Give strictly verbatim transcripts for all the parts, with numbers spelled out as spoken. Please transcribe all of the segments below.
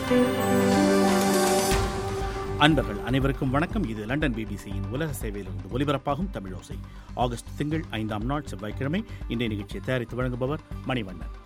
அன்பர்கள் அனைவருக்கும் வணக்கம். இது லண்டன் பிபிசியின் உலக சேவையிலிருந்து ஒலிபரப்பாகும் தமிழோசை. ஆகஸ்ட் திங்கள் ஐந்தாம் நாள் செவ்வாய்க்கிழமை. இன்றைய நிகழ்ச்சியை தயாரித்து வழங்குபவர் மணிவண்ணன்.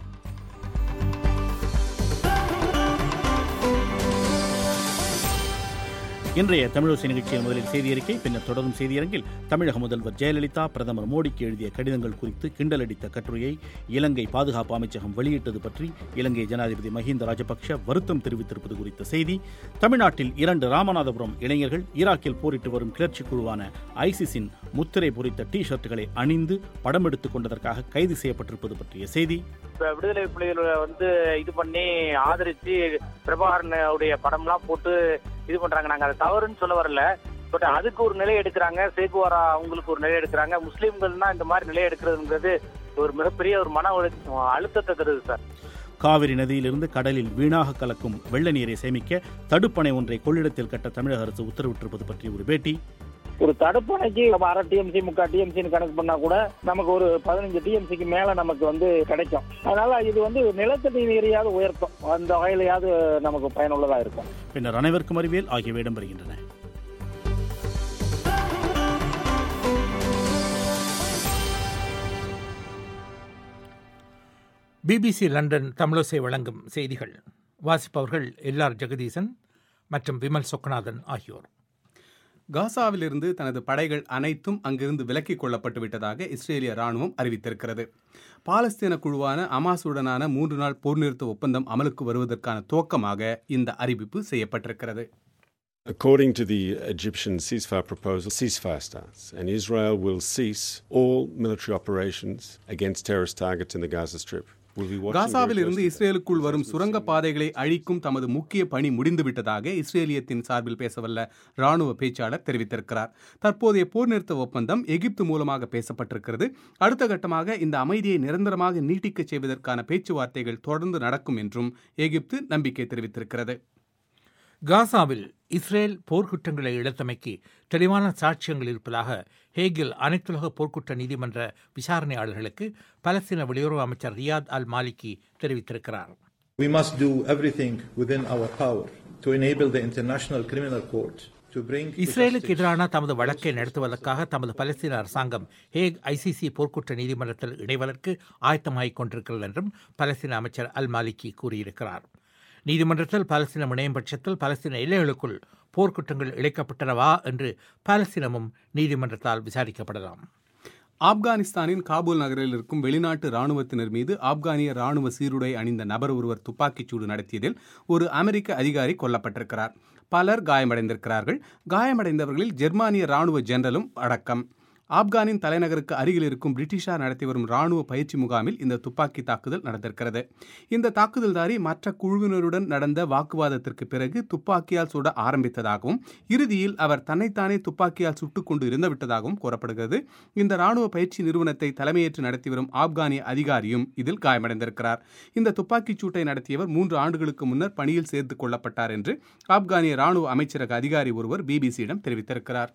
இன்றைய தமிழோசை நிகழ்ச்சியின் முதலில் செய்தி அறிக்கை, பின்னர் தொடரும் செய்தியரங்கில் தமிழக முதல்வர் ஜெயலலிதா பிரதமர் மோடிக்கு எழுதிய கடிதங்கள் குறித்து கிண்டலடித்த கட்டுரையை இலங்கை பாதுகாப்பு அமைச்சகம் வெளியிட்டது பற்றி இலங்கை ஜனாதிபதி மஹிந்த ராஜபக்ஷ வருத்தம் தெரிவித்திருப்பது குறித்த செய்தி, தமிழ்நாட்டில் இரண்டு ராமநாதபுரம் இளைஞர்கள் ஈராக்கில் போரிட்டு வரும் கிளர்ச்சி குழுவான ஐசிஸின் முத்திரை பொறித்த டி ஷர்ட்டுகளை அணிந்து படம் எடுத்துக் கொண்டதற்காக கைது செய்யப்பட்டிருப்பது பற்றிய செய்தி, விடுதலை புலிகளை வந்து இது பண்ணி ஆதரிச்சு பிரபாகரனுடைய படம்லாம் போட்டு இது பண்றாங்க. நாங்க அதை தவறுன்னு சொல்ல வரல, பட் அதுக்கு ஒரு நிலை எடுக்கிறாங்க. சேகுவாரா அவங்களுக்கு ஒரு நிலை எடுக்கிறாங்க. முஸ்லீம்கள்னா இந்த மாதிரி நிலை எடுக்கிறதுங்கிறது ஒரு மிகப்பெரிய ஒரு மன அழுத்தத்தை தருது சார். காவிரி நதியிலிருந்து கடலில் வீணாக கலக்கும் வெள்ள நீரை சேமிக்க தடுப்பணை ஒன்றை கொள்ளிடத்தில் கட்ட தமிழக அரசு உத்தரவிட்டிருப்பது பற்றி ஒரு பேட்டி, ஒரு தடுப்பணைக்கு அரை டிஎம்சி முக்கா டிஎம்சின்னு கணக்கு பண்ணா கூட நமக்கு ஒரு பதினஞ்சு டிஎம்சிக்கு மேல நமக்கு வந்து கிடைக்கும். அதனால இது வந்து நிலத்தடி நீரையாவது உயர்த்தும், அந்த வகையிலையாவது நமக்கு பயனுள்ளதா இருக்கும். பின்னர் அனைவருக்கும் அறிவியல் ஆகியவை இடம்பெறுகின்றன. பிபிசி லண்டன் தமிழோசை வழங்கும் செய்திகள். வாசிப்பவர்கள் எல்ஆர் ஜெகதீசன் மற்றும் விமல் சொக்கநாதன் ஆகியோர். காசாவிலிருந்து தனது படைகள் அனைத்தும் அங்கிருந்து விலக்கிக் கொள்ளப்பட்டு விட்டதாக இஸ்ரேலிய ராணுவம் அறிவித்திருக்கிறது. பாலஸ்தீன குழுவான அமாசுடனான மூன்று நாள் போர் நிறுத்த ஒப்பந்தம் அமலுக்கு வருவதற்கான துவக்கமாக இந்த அறிவிப்பு செய்யப்பட்டிருக்கிறது. According to the Egyptian ceasefire proposal, ceasefire starts and Israel will cease all military operations against terrorist targets in the Gaza Strip. காசாவில் இருந்து இஸ்ரேலுக்குள் வரும் சுரங்க பாதைகளை அழிக்கும் தமது முக்கிய பணி முடிந்துவிட்டதாக இஸ்ரேலியத்தின் சார்பில் பேசவல்ல ராணுவ பேச்சாளர் தெரிவித்திருக்கிறார். தற்போதைய போர் நிறுத்த ஒப்பந்தம் எகிப்து மூலமாக பேசப்பட்டிருக்கிறது. அடுத்த கட்டமாக இந்த அமைதியை நிரந்தரமாக நீட்டிக்க செய்வதற்கான பேச்சுவார்த்தைகள் தொடர்ந்து நடக்கும் என்றும் எகிப்து நம்பிக்கை தெரிவித்திருக்கிறது. காசாவில் இஸ்ரேல் போர்க்குற்றங்களை இழத்தமைக்கு தெளிவான சாட்சியங்கள் இருப்பதாக ஹேகில் அனைத்துலக போர்க்குற்ற நீதிமன்ற விசாரணையாளர்களுக்கு பலஸ்தீன வெளியுறவு அமைச்சர் ரியாத் அல் மாலிகி தெரிவித்திருக்கிறார். We must do everything within our power to enable the International Criminal Court to bring இஸ்ரேலுக்கு எதிரான தமது வழக்கை நடத்துவதற்காக தமது பலஸ்தீன அரசாங்கம் ஹேக் ஐசிசி போர்க்குற்ற நீதிமன்றத்தில் இணைவதற்கு ஆயத்தமாகிக் கொண்டிருக்கிறது என்றும் பலஸ்தீன அமைச்சர் அல் மாலிகி கூறியிருக்கிறார். நீதிமன்றத்தில் பாலஸ்தீனம் இணையும் பட்சத்தில் பாலஸ்தீன எல்லைகளுக்குள் போர்க்குற்றங்கள் இழைக்கப்பட்டனவா என்று பாலஸ்தீனமும் நீதிமன்றத்தால் விசாரிக்கப்படலாம். ஆப்கானிஸ்தானின் காபூல் நகரில் இருக்கும் வெளிநாட்டு ராணுவத்தினர் மீது ஆப்கானிய ராணுவ சீருடை அணிந்த நபர் ஒருவர் துப்பாக்கிச்சூடு நடத்தியதில் ஒரு அமெரிக்க அதிகாரி கொல்லப்பட்டிருக்கிறார். பலர் காயமடைந்திருக்கிறார்கள். காயமடைந்தவர்களில் ஜெர்மானிய ராணுவ ஜெனரலும் அடக்கம். ஆப்கானின் தலைநகருக்கு அருகில் இருக்கும் பிரிட்டிஷார் நடத்தி வரும் ராணுவ பயிற்சி முகாமில் இந்த துப்பாக்கி தாக்குதல் நடந்திருக்கிறது. இந்த தாக்குதல்தாரி மற்ற குழுவினருடன் நடந்த வாக்குவாதத்திற்கு பிறகு துப்பாக்கியால் சுட ஆரம்பித்ததாகவும் இறுதியில் அவர் தன்னைத்தானே துப்பாக்கியால் சுட்டுக் கொண்டு இருந்துவிட்டதாகவும் கூறப்படுகிறது. இந்த ராணுவ பயிற்சி நிறுவனத்தை தலைமையேற்று நடத்தி வரும் ஆப்கானிய அதிகாரியும் இதில் காயமடைந்திருக்கிறார். இந்த துப்பாக்கிச் சூட்டை நடத்தியவர் மூன்று ஆண்டுகளுக்கு முன்னர் பணியில் சேர்த்துக் கொள்ளப்பட்டார் என்று ஆப்கானிய ராணுவ அமைச்சரக அதிகாரி ஒருவர் பிபிசியிடம் தெரிவித்திருக்கிறார்.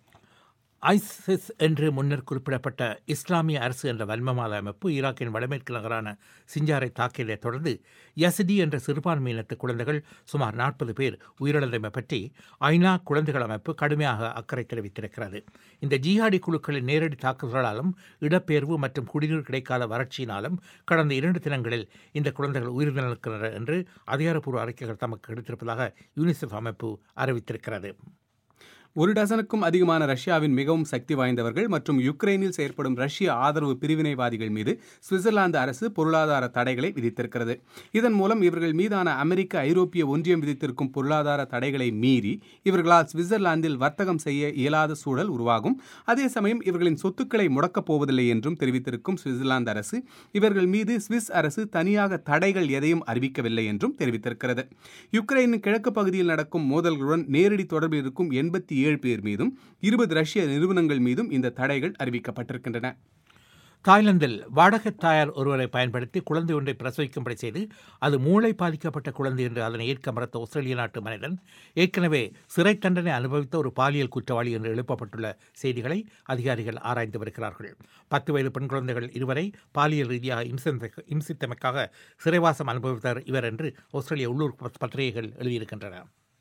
ஐசிஸ் என்று முன்னர் குறிப்பிடப்பட்ட இஸ்லாமிய அரசு என்ற வன்மவாத அமைப்பு ஈராக்கின் வடமேற்கு நகரான சிஞ்சாரை தாக்கியதை தொடர்ந்து யசிடி என்ற சிறுபான்மையினத்து குழந்தைகள் சுமார் நாற்பது பேர் உயிரிழந்தமை பற்றி ஐநா குழந்தைகள் அமைப்பு கடுமையாக அக்கறை தெரிவித்திருக்கிறது. இந்த ஜிஹாடி குழுக்களின் நேரடி தாக்குதலாலும் இடப்பெயர்வு மற்றும் குடிநீர் கிடைக்காத வறட்சியினாலும் கடந்த இரண்டு தினங்களில் இந்த குழந்தைகள் உயிரிழந்திருக்கின்றனர் என்று அதிகாரப்பூர்வ அறிக்கைகள் தமக்கு கிடைத்திருப்பதாக யூனிசெஃப் அமைப்பு அறிவித்திருக்கிறது. ஒரு டசனுக்கும் அதிகமான ரஷ்யாவின் மிகவும் சக்தி வாய்ந்தவர்கள் மற்றும் யுக்ரைனில் செயற்படும் ரஷ்ய ஆதரவு பிரிவினைவாதிகள் மீது சுவிட்சர்லாந்து அரசு பொருளாதார தடைகளை விதித்திருக்கிறது. இதன் மூலம் இவர்கள் மீதான அமெரிக்க ஐரோப்பிய ஒன்றியம் விதித்திருக்கும் பொருளாதார தடைகளை மீறி இவர்களால் சுவிட்சர்லாந்தில் வர்த்தகம் செய்ய இயலாத சூழல் உருவாகும். அதே சமயம் இவர்களின் சொத்துக்களை முடக்கப் போவதில்லை என்றும் தெரிவித்திருக்கும் சுவிட்சர்லாந்து அரசு இவர்கள் மீது சுவிஸ் அரசு தனியாக தடைகள் எதையும் அறிவிக்கவில்லை என்றும் தெரிவித்திருக்கிறது. யுக்ரைனின் கிழக்கு பகுதியில் நடக்கும் மோதல்களுடன் நேரடி தொடர்பில் இருக்கும் எண்பத்தி ஏழு பேர் மீதும் இருபது ரஷ்ய நிறுவனங்கள் மீதும் இந்த தடைகள் அறிவிக்கப்பட்டிருக்கின்றன. தாய்லாந்தில் வாடகை தாயார் ஒருவரை பயன்படுத்தி குழந்தை ஒன்றை பிரசவிக்கும்படி செய்து அது மூளை பாதிக்கப்பட்ட குழந்தை என்று அதனை ஏற்க மறுத்த ஆஸ்திரேலிய நாட்டு மனிதன் ஏற்கனவே சிறை தண்டனை அனுபவித்த ஒரு பாலியல் குற்றவாளி என்று எழுப்பப்பட்டுள்ள செய்திகளை அதிகாரிகள் ஆராய்ந்து வருகிறார்கள். பத்து வயது பெண் குழந்தைகள் இருவரை பாலியல் ரீதியாக இம்சித்த இம்சித்தமைக்காக சிறைவாசம் அனுபவித்தார் இவர் என்று ஆஸ்திரேலிய உள்ளூர் பத்திரிகைகள் எழுதியிருக்கின்றன.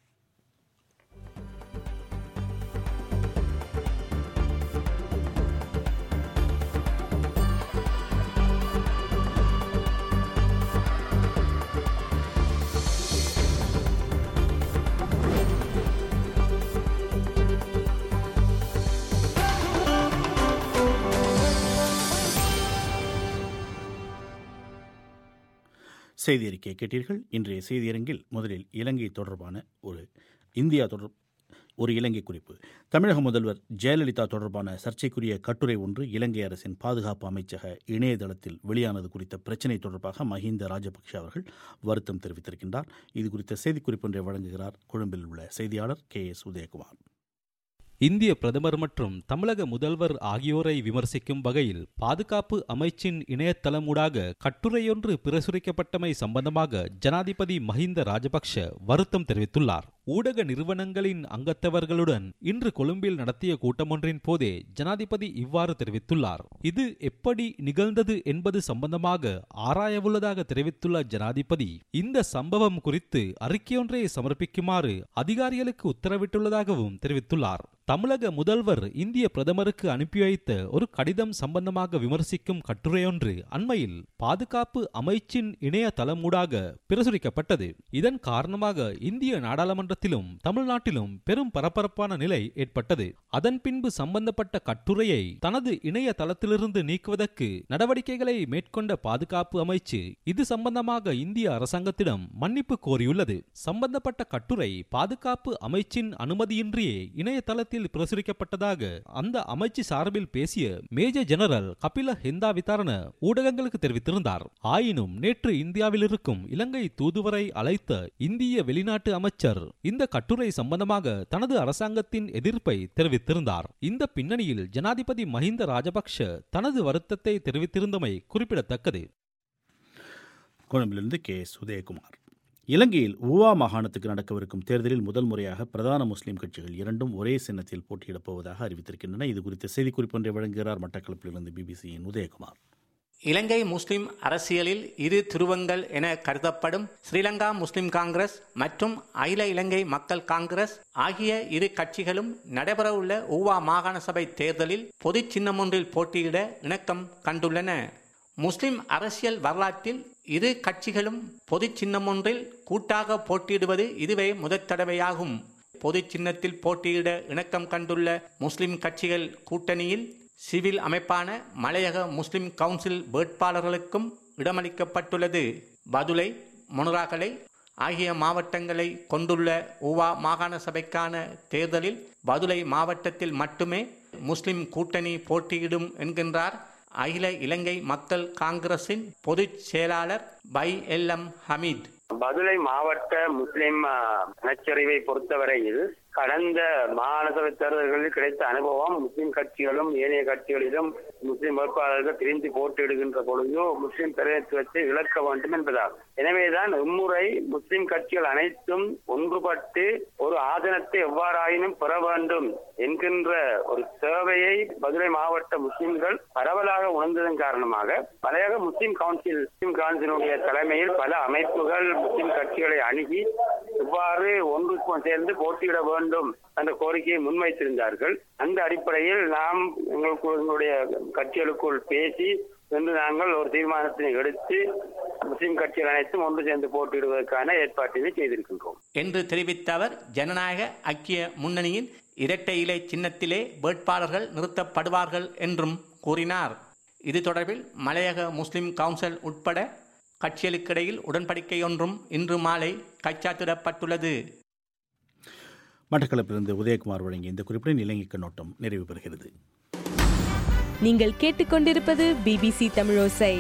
செய்தி அறிக்கையை கேட்டீர்கள். இன்றைய செய்தியரங்கில் முதலில் இலங்கை தொடர்பான ஒரு இந்தியா தொடர் ஒரு இலங்கை குறிப்பு. தமிழக முதல்வர் ஜெயலலிதா தொடர்பான சர்ச்சைக்குரிய கட்டுரை ஒன்று இலங்கை அரசின் பாதுகாப்பு அமைச்சக இணையதளத்தில் வெளியானது குறித்த பிரச்சினை தொடர்பாக மஹிந்த ராஜபக்ஷ அவர்கள் வருத்தம் தெரிவித்திருக்கின்றார். இது குறித்த செய்திக்குறிப்பு ஒன்றை வழங்குகிறார் கொழும்பில் உள்ள செய்தியாளர் கே எஸ் உதயகுமார். இந்திய பிரதமர் மற்றும் தமிழக முதல்வர் ஆகியோரை விமர்சிக்கும் வகையில் பாதுகாப்பு அமைச்சின் இணையதளமூடாக கட்டுரையொன்று பிரசுரிக்கப்பட்டமை சம்பந்தமாக ஜனாதிபதி மஹிந்த ராஜபக்ஷ வருத்தம் தெரிவித்துள்ளார். ஊடக நிறுவனங்களின் அங்கத்தவர்களுடன் இன்று கொழும்பில் நடத்திய கூட்டமொன்றின் போதே ஜனாதிபதி இவ்வாறு தெரிவித்துள்ளார். இது எப்படி நிகழ்ந்தது என்பது சம்பந்தமாக ஆராயவுள்ளதாக தெரிவித்துள்ள ஜனாதிபதி இந்த சம்பவம் குறித்து அறிக்கையொன்றை சமர்ப்பிக்குமாறு அதிகாரிகளுக்கு உத்தரவிட்டுள்ளதாகவும் தெரிவித்துள்ளார். தமிழக முதல்வர் இந்திய பிரதமருக்கு அனுப்பி வைத்த ஒரு கடிதம் சம்பந்தமாக விமர்சிக்கும் கட்டுரையொன்று அண்மையில் பாதுகாப்பு அமைச்சின் இணையதளமூடாக பிரசுரிக்கப்பட்டது. இதன் காரணமாக இந்திய நாடாளுமன்றத்திலும் தமிழ்நாட்டிலும் பெரும் பரபரப்பான நிலை ஏற்பட்டது. அதன் பின்பு சம்பந்தப்பட்ட கட்டுரையை தனது இணையதளத்திலிருந்து நீக்குவதற்கு நடவடிக்கைகளை மேற்கொண்ட பாதுகாப்பு அமைச்சு இது சம்பந்தமாக இந்திய அரசாங்கத்திடம் மன்னிப்பு கோரியுள்ளது. சம்பந்தப்பட்ட கட்டுரை பாதுகாப்பு அமைச்சின் அனுமதியின்றியே இணையதளத்தில் பிரசுரிக்கப்பட்டதாக அந்த அமைச்சு சார்பில் பேசிய major general Kapila Hendavitharana ஊடகங்களுக்கு தெரிவித்திருந்தார். ஆயினும் நேற்று இந்தியாவில் இருக்கும் இலங்கை தூதுவரை அழைத்த இந்திய வெளிநாட்டு அமைச்சர் இந்த கட்டுரை சம்பந்தமாக தனது அரசாங்கத்தின் எதிர்ப்பை தெரிவித்திருந்தார். இந்த பின்னணியில் ஜனாதிபதி மஹிந்த ராஜபக்ஷ தனது வருத்தத்தை தெரிவித்திருந்தமை குறிப்பிடத்தக்கது. கொழும்பிலிருந்து கே எஸ் உதயகுமார். இலங்கையில் ஊவா மாகாணத்துக்கு நடக்கவிருக்கும் தேர்தலில் முதல் முறையாக பிரதான முஸ்லீம் கட்சிகள் இரண்டும் ஒரே சின்னத்தில் போட்டியிடப் போவதாக அறிவித்திருக்கின்றன. இது குறித்த செய்திக்குறிப்பு ஒன்றை வழங்குகிறார் மட்டக்களப்பிலிருந்து பிபிசியின் உதயகுமார். இலங்கை முஸ்லிம் அரசியலில் இரு துருவங்கள் என கருதப்படும் ஸ்ரீலங்கா முஸ்லிம் காங்கிரஸ் மற்றும் அகில இலங்கை மக்கள் காங்கிரஸ் ஆகிய இரு கட்சிகளும் நடைபெறவுள்ள ஊவா மாகாண சபை தேர்தலில் பொது சின்னம் ஒன்றில் போட்டியிட இணக்கம் கண்டுள்ளன. முஸ்லிம் அரசியல் வரலாற்றில் இரு கட்சிகளும் பொது சின்னம் ஒன்றில் கூட்டாக போட்டியிடுவது இதுவே முதற் தடவையாகும். பொது சின்னத்தில் போட்டியிட இணக்கம் கண்டுள்ள முஸ்லிம் கட்சிகள் கூட்டணியில் சிவில் அமைப்பான மலையக முஸ்லிம் கவுன்சில் வேட்பாளர்களுக்கும் இடமளிக்கப்பட்டுள்ளது. பதுளை, மொனராகலை ஆகிய மாவட்டங்களை கொண்டுள்ள ஊவா மாகாண சபைக்கான தேர்தலில் பதுளை மாவட்டத்தில் மட்டுமே முஸ்லிம் கூட்டணி போட்டியிடும் என்கின்றார் அகில இலங்கை மக்கள் காங்கிரசின் பொதுச் செயலாளர் பை எல் எம் ஹமீத். பதுளை மாவட்ட முஸ்லிம் இனச்சரிவை பொறுத்தவரையில் கடந்த மாகாண சபை தேர்தல்களில் கிடைத்த அனுபவம் முஸ்லிம் கட்சிகளும் ஏனைய கட்சிகளிலும் முஸ்லிம் வேட்பாளர்கள் பிரிந்து போட்டியிடுகின்ற பொழுது முஸ்லிம் பிரதிநிதித்துவத்தை இழக்க வேண்டும் என்பதாகும். எனவேதான் இம்முறை முஸ்லிம் கட்சிகள் அனைத்தும் ஒன்றுபட்டு ஒரு ஆதனத்தை எவ்வாறாயினும் பெற வேண்டும் என்கின்ற ஒரு சேவையை பதுளை மாவட்ட முஸ்லிம்கள் பரவலாக உணர்ந்ததன் காரணமாக மலையக முஸ்லிம் கவுன்சில் முஸ்லிம் கவுன்சிலுடைய தலைமையில் பல அமைப்புகள் முஸ்லிம் கட்சிகளை அணுகி இவ்வாறு ஒன்று சேர்ந்து போட்டியிட வேண்டும் என்ற கோரிக்கையை முன்வைத்திருந்தார்கள். அந்த அடிப்படையில் நாம் எங்களுடைய கட்சிகளுக்குள் பேசி என்று நாங்கள் ஒரு தீர்மானத்தினை எடுத்து முஸ்லிம் கட்சிகள் அனைத்தும் ஒன்று சேர்ந்து போட்டியிடுவதற்கான ஏற்பாட்டினை செய்திருக்கின்றோம் என்று தெரிவித்த அவர், ஜனநாயக ஐக்கிய முன்னணியின் இரட்டை இலை சின்னத்திலே வேட்பாளர்கள் நிறுத்தப்படுவார்கள் என்றும் கூறினார். இது தொடர்பில் மலையக முஸ்லிம் கவுன்சில் உட்பட கட்சிகளுக்கிடையில் உடன்படிக்கை ஒன்றும் இன்று மாலை கைச்சாத்திடப்பட்டுள்ளது. மட்டக்களப்பிலிருந்து உதயகுமார் வழங்கிய இந்த குறிப்புடன் இலங்கை கண்ணோட்டம் நிறைவு பெறுகிறது. நீங்கள் கேட்டுக்கொண்டிருப்பது பிபிசி தமிழோசை.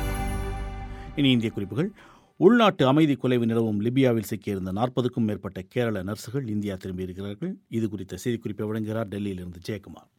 இனி இந்திய குறிப்புகள். உள்நாட்டு அமைதி குலைவு நிலவும் லிபியாவில் சிக்கியிருந்த நாற்பதுக்கும் மேற்பட்ட கேரள நர்சுகள் இந்தியா திரும்பியிருக்கிறார்கள். இது குறித்த செய்திக்குறிப்பை வழங்குகிறார் டெல்லியிலிருந்து ஜெயக்குமார்.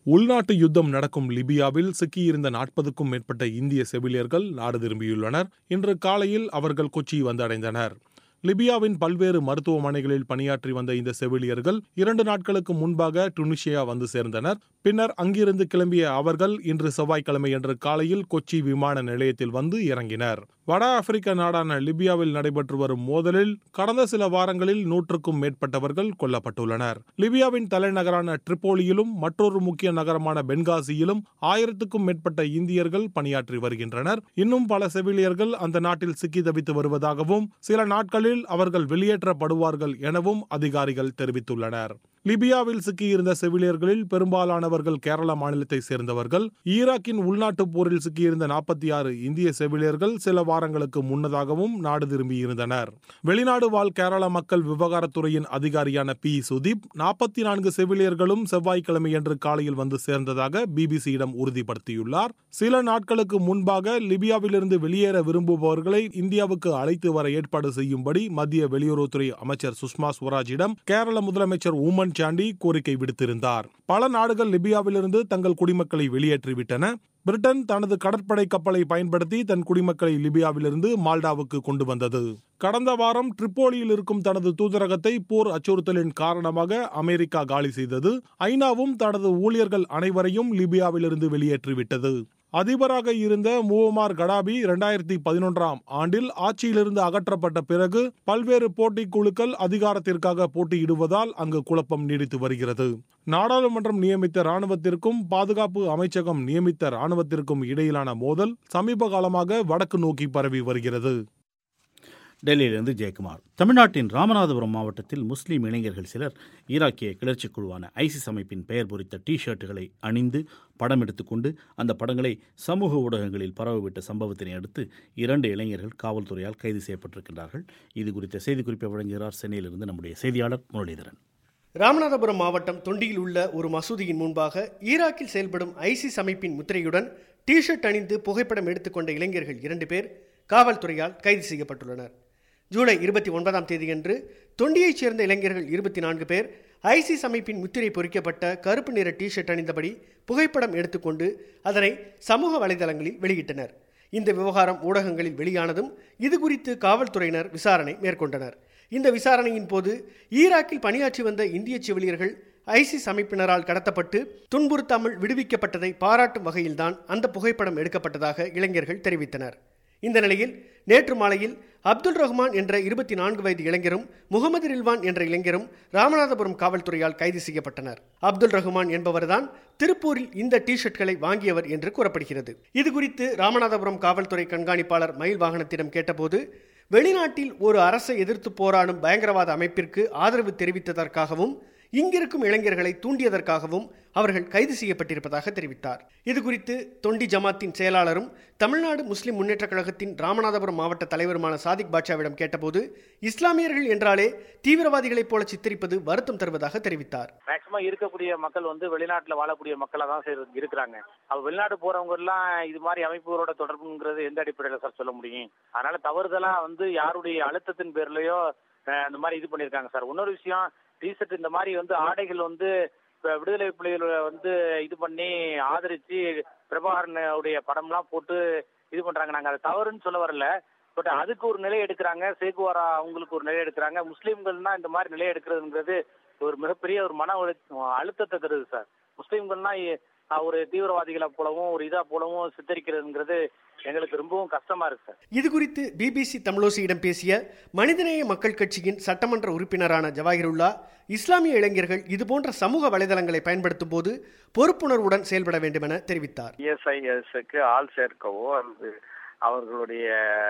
உள்நாட்டு யுத்தம் நடக்கும் லிபியாவில் சிக்கியிருந்த நாற்பதுக்கும் மேற்பட்ட இந்திய செவிலியர்கள் நாடு திரும்பியுள்ளனர். இன்று காலையில் அவர்கள் கொச்சி வந்தடைந்தனர். லிபியாவின் பல்வேறு மருத்துவமனைகளில் பணியாற்றி வந்த இந்த செவிலியர்கள் இரண்டு நாட்களுக்கு முன்பாக டுனிஷியா வந்து சேர்ந்தனர். பின்னர் அங்கிருந்து கிளம்பிய அவர்கள் இன்று செவ்வாய்க்கிழமை அன்று காலையில் கொச்சி விமான நிலையத்தில் வந்து இறங்கினர். வட ஆப்பிரிக்க நாடான லிபியாவில் நடைபெற்று வரும் மோதலில் கடந்த சில வாரங்களில் நூற்றுக்கும் மேற்பட்டவர்கள் கொல்லப்பட்டுள்ளனர். லிபியாவின் தலைநகரான ட்ரிப்போலியிலும் மற்றொரு முக்கிய நகரமான பென்காசியிலும் ஆயிரத்துக்கும் மேற்பட்ட இந்தியர்கள் பணியாற்றி வருகின்றனர். இன்னும் பல செவிலியர்கள் அந்த நாட்டில் சிக்கி தவித்து வருவதாகவும் சில நாட்களில் அவர்கள் வெளியேற்றப்படுவார்கள் எனவும் அதிகாரிகள் தெரிவித்துள்ளனர். லிபியாவில் சிக்கியிருந்த செவிலியர்களில் பெரும்பாலானவர்கள் கேரள மாநிலத்தை சேர்ந்தவர்கள். ஈராக்கின் உள்நாட்டு போரில் சிக்கியிருந்த நாற்பத்தி ஆறு இந்திய செவிலியர்கள் சில வாரங்களுக்கு முன்னதாகவும் நாடு திரும்பியிருந்தனர். வெளிநாடு வாழ் கேரள மக்கள் விவகாரத்துறையின் அதிகாரியான பி சுதீப் நாற்பத்தி நான்கு செவிலியர்களும் செவ்வாய்க்கிழமையன்று காலையில் வந்து சேர்ந்ததாக பிபிசியிடம் உறுதிப்படுத்தியுள்ளார். சில நாட்களுக்கு முன்பாக லிபியாவிலிருந்து வெளியேற விரும்புபவர்களை இந்தியாவுக்கு அழைத்து வர ஏற்பாடு செய்யும்படி மத்திய வெளியுறவுத்துறை அமைச்சர் சுஷ்மா ஸ்வராஜிடம் கேரள முதலமைச்சர் ஊமன் சாண்டி கோரிக்கை விடுத்திருந்தார். பல நாடுகள் லிபியாவிலிருந்து தங்கள் குடிமக்களை வெளியேற்றிவிட்டன. பிரிட்டன் தனது கடற்படை கப்பலை பயன்படுத்தி தன் குடிமக்களை லிபியாவிலிருந்து மால்டாவுக்கு கொண்டு வந்தது. கடந்த வாரம் ட்ரிப்போலியில் இருக்கும் தனது தூதரகத்தை போர் அச்சுறுத்தலின் காரணமாக அமெரிக்கா காலி செய்தது. ஐநாவும் தனது ஊழியர்கள் அனைவரையும் லிபியாவிலிருந்து வெளியேற்றிவிட்டது. அதிபராக இருந்த முவமார் கடாபி இரண்டாயிரத்தி பதினொன்றாம் ஆண்டில் ஆட்சியிலிருந்து அகற்றப்பட்ட பிறகு பல்வேறு போட்டி குழுக்கள் அதிகாரத்திற்காக போட்டியிடுவதால் அங்கு குழப்பம் நீடித்து வருகிறது. நாடாளுமன்றம் நியமித்த ராணுவத்திற்கும் பாதுகாப்பு அமைச்சகம் நியமித்த ராணுவத்திற்கும் இடையிலான மோதல் சமீப காலமாக வடக்கு நோக்கி பரவி வருகிறது. டெல்லியிலிருந்து ஜெயக்குமார். தமிழ்நாட்டின் ராமநாதபுரம் மாவட்டத்தில் முஸ்லீம் இளைஞர்கள் சிலர் ஈராக்கிய கிளர்ச்சி குழுவான ஐசிஸ் அமைப்பின் பெயர் பொறித்த டி ஷர்ட்டுகளை அணிந்து படம் எடுத்துக்கொண்டு அந்த படங்களை சமூக ஊடகங்களில் பரவவிட்ட சம்பவத்தினை அடுத்து இரண்டு இளைஞர்கள் காவல்துறையால் கைது செய்யப்பட்டிருக்கின்றார்கள். இது குறித்த செய்திக்குறிப்பை வழங்குகிறார் சென்னையிலிருந்து நம்முடைய செய்தியாளர் முரளிதரன். ராமநாதபுரம் மாவட்டம் தொண்டியில் உள்ள ஒரு மசூதியின் முன்பாக ஈராக்கில் செயல்படும் ஐசிஸ் அமைப்பின் முத்திரையுடன் டி ஷர்ட் அணிந்து புகைப்படம் எடுத்துக்கொண்ட இளைஞர்கள் இரண்டு பேர் காவல்துறையால் கைது செய்யப்பட்டுள்ளனர். ஜூலை இருபத்தி ஒன்பதாம் தேதியன்று தொண்டியைச் சேர்ந்த இளைஞர்கள் இருபத்தி நான்கு பேர் ஐசிஸ் அமைப்பின் முத்திரை பொறிக்கப்பட்ட கருப்பு நிற டி ஷர்ட் அணிந்தபடி புகைப்படம் எடுத்துக்கொண்டு அதனை சமூக வலைதளங்களில் வெளியிட்டனர். இந்த விவகாரம் ஊடகங்களில் வெளியானதும் இது குறித்து காவல்துறையினர் விசாரணை மேற்கொண்டனர். இந்த விசாரணையின் போது ஈராக்கில் பணியாற்றி வந்த இந்திய செவிலியர்கள் ஐசிஸ் அமைப்பினரால் கடத்தப்பட்டு துன்புறுத்தாமல் விடுவிக்கப்பட்டதை பாராட்டும் வகையில்தான் அந்த புகைப்படம் எடுக்கப்பட்டதாக இளைஞர்கள் தெரிவித்தனர். இந்த நிலையில் நேற்று மாலையில் அப்துல் ரஹ்மான் என்ற இருபத்தி நான்கு வயது இளைஞரும் முகமது ரில்வான் என்ற இளைஞரும் ராமநாதபுரம் காவல்துறையால் கைது செய்யப்பட்டனர். அப்துல் ரஹ்மான் என்பவர்தான் திருப்பூரில் இந்த டி ஷர்ட்களை வாங்கியவர் என்று கூறப்படுகிறது. இதுகுறித்து ராமநாதபுரம் காவல்துறை கண்காணிப்பாளர் மயில் வாகனத்திடம் கேட்டபோது வெளிநாட்டில் ஒரு அரசை எதிர்த்து போராடும் பயங்கரவாத அமைப்பிற்கு ஆதரவு தெரிவித்ததற்காகவும் இங்கிருக்கும் இளைஞர்களை தூண்டியதற்காகவும் அவர்கள் கைது செய்யப்பட்டிருப்பதாக தெரிவித்தார். இதுகுறித்து தொண்டி ஜமாத்தின் செயலாளரும் தமிழ்நாடு முஸ்லிம் முன்னேற்ற கழகத்தின் ராமநாதபுரம் மாவட்ட தலைவருமான சாதிக் பாட்சாவிடம் கேட்டபோது இஸ்லாமியர்கள் என்றாலே தீவிரவாதிகளைப் போல சித்தரிப்பது வருத்தம் தருவதாக தெரிவித்தார். மேக்சிமம் இருக்கக்கூடிய மக்கள் வந்து வெளிநாட்டுல வாழக்கூடிய மக்களா தான் இருக்கிறாங்க. அவ வெளிநாடு போறவங்க எல்லாம் இது மாதிரி அமைப்புகளோட தொடர்புங்கிறது எந்த அடிப்படையில சார் சொல்ல முடியும்? அதனால தவறுதலா வந்து யாருடைய அழுத்தத்தின் பேர்லயோ இந்த மாதிரி இது பண்ணிருக்காங்க சார். இன்னொரு விஷயம், டிஷர்ட் இந்த மாதிரி வந்து ஆடைகள் வந்து விடுதலை புலிகளை வந்து இது பண்ணி ஆதரிச்சு பிரபாகரனுடைய படம்லாம் போட்டு இது பண்றாங்க. நாங்க அதை தவறுன்னு சொல்ல வரல. பட் அதுக்கு ஒரு நிலை எடுக்கிறாங்க. சேகுவாரா அவங்களுக்கு ஒரு நிலை எடுக்கிறாங்க. முஸ்லீம்கள்னா இந்த மாதிரி நிலை எடுக்கிறதுங்கிறது ஒரு மிகப்பெரிய ஒரு மன அழுத்தத்தை தருது சார். முஸ்லீம்கள்னா ஒரு தீவிரவாதிகளை போலவும் ஒரு இதா போலவும் சித்தரிக்கிறதுங்கிறது எங்களுக்கு ரொம்பவும் கஷ்டமா இருக்கு சார். இது குறித்து பிபிசி தமிழோசியிடம் பேசிய மனிதநேய மக்கள் கட்சியின் சட்டமன்ற உறுப்பினரான ஜவாஹிருல்லா, இஸ்லாமிய இளைஞர்கள் இதுபோன்ற சமூக வலைதளங்களை பயன்படுத்தும் போது பொறுப்புணர்வுடன் செயல்பட வேண்டும் என தெரிவித்தார். இஎஸ்ஐஎஸ்க்கு ஆள் சேர்க்கவோ அல்லது அவர்களுடைய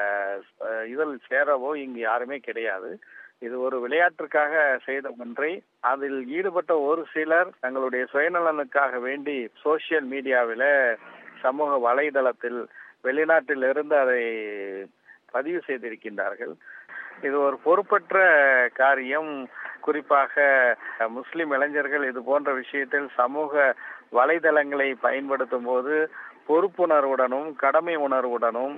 இதில் சேரவோ இங்கு யாருமே கிடையாது. இது ஒரு விளையாட்டிற்காக செய்த ஒன்றை அதில் ஈடுபட்ட ஒரு சிலர் தங்களுடைய சுயநலனுக்காக வேண்டி சோசியல் மீடியாவில சமூக வலைதளத்தில் வெளிநாட்டிலிருந்து அதை பதிவு செய்திருக்கின்றார்கள். இது ஒரு பொறுப்பற்ற காரியம். குறிப்பாக முஸ்லிம் இளைஞர்கள் இது போன்ற விஷயத்தில் சமூக வலைதளங்களை பயன்படுத்தும் போது பொறுப்புணர்வுடனும் கடமை உணர்வுடனும்